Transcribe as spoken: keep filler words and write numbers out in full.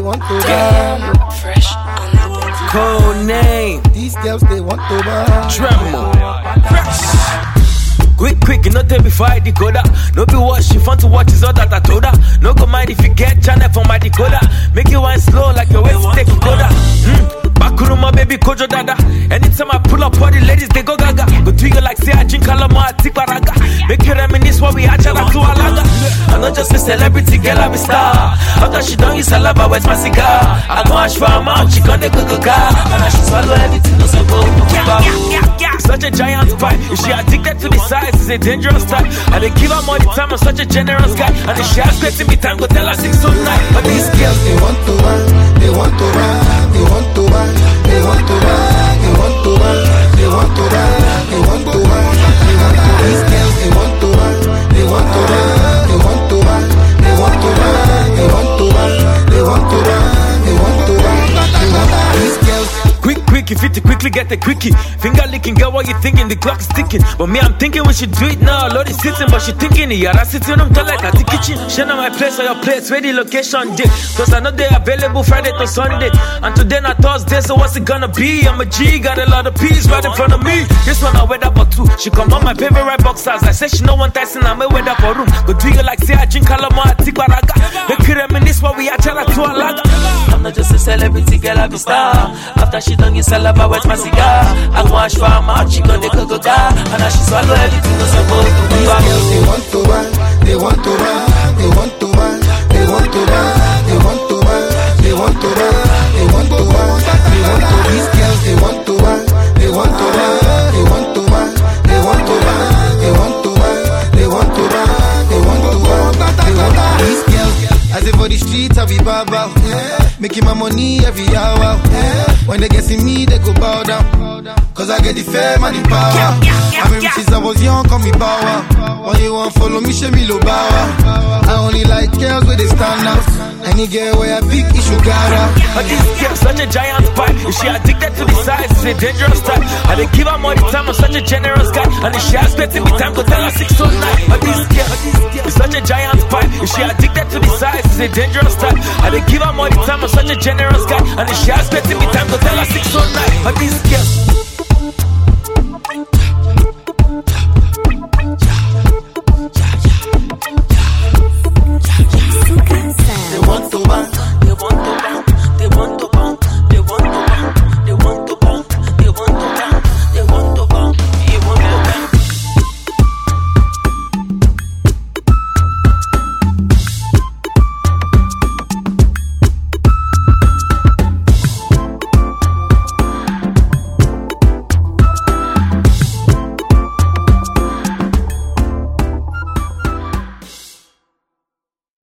want to buy. Fresh on the beat. Code name. These girls they want to buy. Tremor. Fresh. Quick, quick, you know tell before I decoder. No be what she want to watch is all that I told her. No go mind if you get channel from my decoder. Make it wine slow like your waist take a coda. Hmm. Bakuruma baby kojo dada. Anytime I pull up all the ladies they go gaga. Go to you like say I drink kalama I take baraga. Make you reminisce what we had to alaga. I'm not just a celebrity girl, I'm a star. After she done his saliva, where's my cigar? I go ash for a mouth, she gonna go go car. And I she swallow everything, no so go go. Such a giant pie. If she addicted to the size, it's a dangerous type. And they give her more the time, I'm such a generous guy. And if she has great to me time, go tell her six to nine. But these girls, They want to buy, they want to buy, they want to buy, they want to buy, they want to buy, they want to buy, they want to buy, they want to buy. These girls, they want to buy, they want to buy, they want to buy, they want to buy, they want to buy, they want to buy, they want to buy, they want to buy. These girls. quick, quick, you fit to quickly get the quickie. Finger licking, girl, what you thinking? The clock is ticking. But me, I'm thinking we should do it now. Lord is sitting, but she thinking it. Yeah, sitting, I'm like at the kitchen. Share on my place or your place, where the location did. Cause I know they're available Friday to Sunday. And today not Thursday, so what's it gonna be? I'm a G, got a lot of peas right in front of me. This one I wear up for two. She come on my favorite boxers. I say she know one Tyson, I'm a wear up for room. Go do you like say I drink kalama, I take baraga. Make you reminisce what we had to alaga. I'm not just a celebrity girl, I'm a star. After she done his saliva, where's my cigar? I go ash for a mouth, she gonna go go car. And now she swallow everything, no so go go go. These girls they want to buy, they want to buy, they want to buy, they want to buy, they want to buy, they want to buy, they want to buy, they want to. These girls they want to buy, they want to buy, they want to buy, they want to buy, they want to buy, they want to buy, they want to buy, they want to. These girls, I say for the streets I be bow bow, making my money every hour. When they get see me they go bow down. Cause I get the fame and the power. I mean, since I was young, call me power. When you want follow me, show me low power. I only like girls where they stand out. Any girl where I pick, it should gather. But this girl such a giant pie. If she addicted to the size, it's a dangerous type. And they give her more the time, I'm such a generous guy. And if she has better me time, go tell her six to nine. But this girl is such a giant pie. If she addicted to the size, it's a dangerous type. And they give her more the time, I'm such a generous guy. And if she has better me time, go tell her six to nine. But this girl